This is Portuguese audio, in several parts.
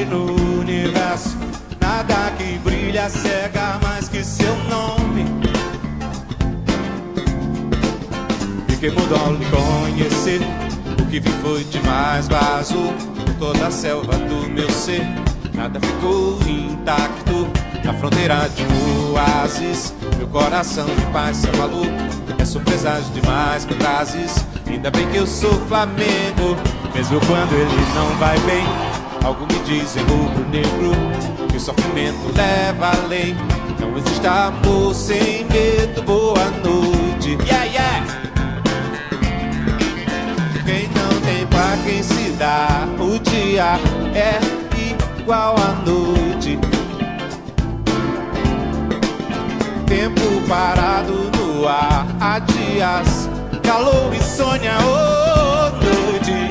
que no universo nada que brilha cega mais que seu nome. Fiquei mudo ao lhe conhecer. O que vi foi demais, vazou por toda a selva do meu ser. Nada ficou intacto na fronteira de um oásis. Meu coração de paz se abalou. É surpresas demais que trazes. Ainda bem que eu sou Flamengo, mesmo quando ele não vai bem. Algo me diz em rubro-negro que o sofrimento leva além. Não existe amor sem medo. Boa noite, yeah, yeah. Quem não tem pra quem se dá, o dia é igual à noite. Tempo parado no ar, há dias, calor, insônia, oh, noite.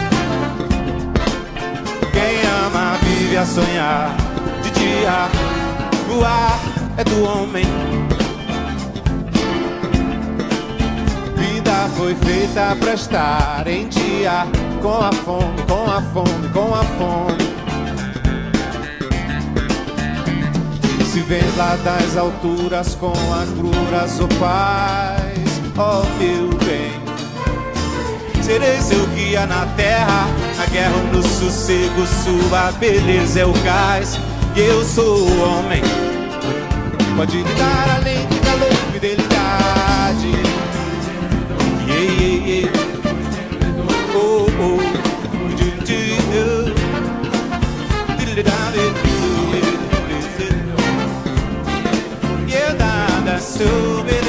Quem ama vive a sonhar. De dia, o ar é do homem. Vida foi feita pra estar em dia, com a fome, com a fome, com a fome. Se vem lá das alturas com agruras, oh paz, oh meu bem. Serei seu guia na terra, na guerra ou no sossego. Sua beleza é o cais e eu sou o homem. Pode lhe dar além de calor, fidelidade. Yeah, yeah, yeah. Oh, oh. Yeah, that's so good.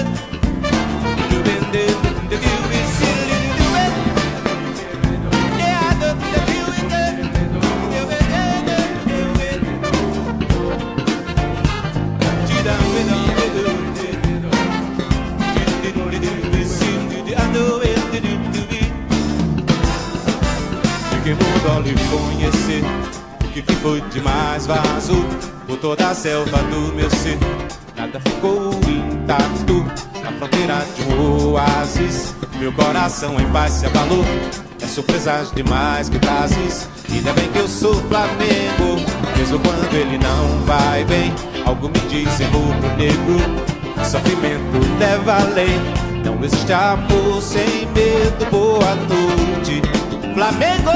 Fiquei mudo ao lhe conhecer. O que vi foi demais, vazou por toda a selva do meu ser. Nada ficou intacto na fronteira de um oásis. Meu coração em paz se abalou. É surpresas demais que trazes. Ainda bem que eu sou Flamengo, mesmo quando ele não vai bem. Algo me diz em rubro-negro, o sofrimento leva além. Não existe amor sem medo. Boa noite, Flamengo.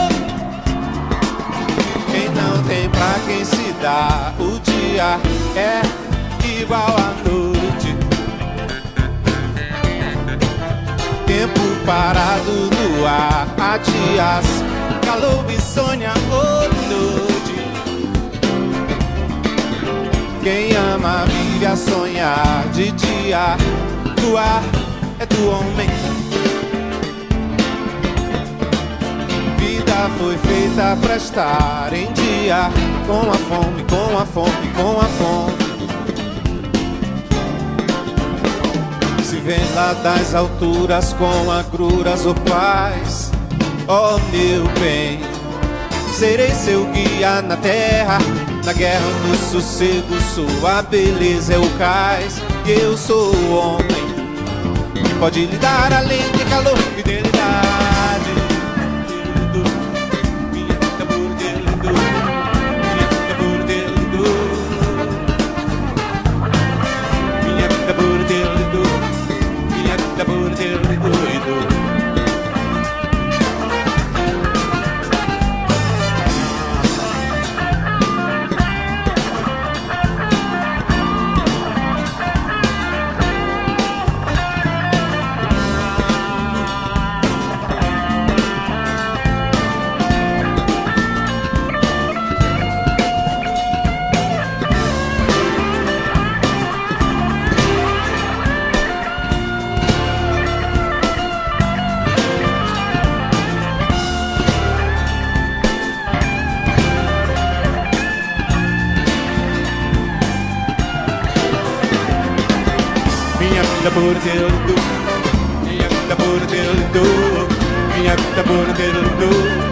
Quem não tem pra quem se dá, o dia é igual à noite. Tempo parado no ar, há dias, calor, insônia, oh, noite. Quem ama vive a sonhar. De dia, o ar é do homem. Vida foi feita pra estar em dia, com a fome, com a fome, com a fome. Se vem lá das alturas com agruras, oh paz, oh meu bem. Serei seu guia na terra, na guerra, no sossego. Sua beleza é o cais e eu sou o homem. Pode lhe dar além de calor, fidelidade. Por teu, minha vida por teu, minha vida por teu.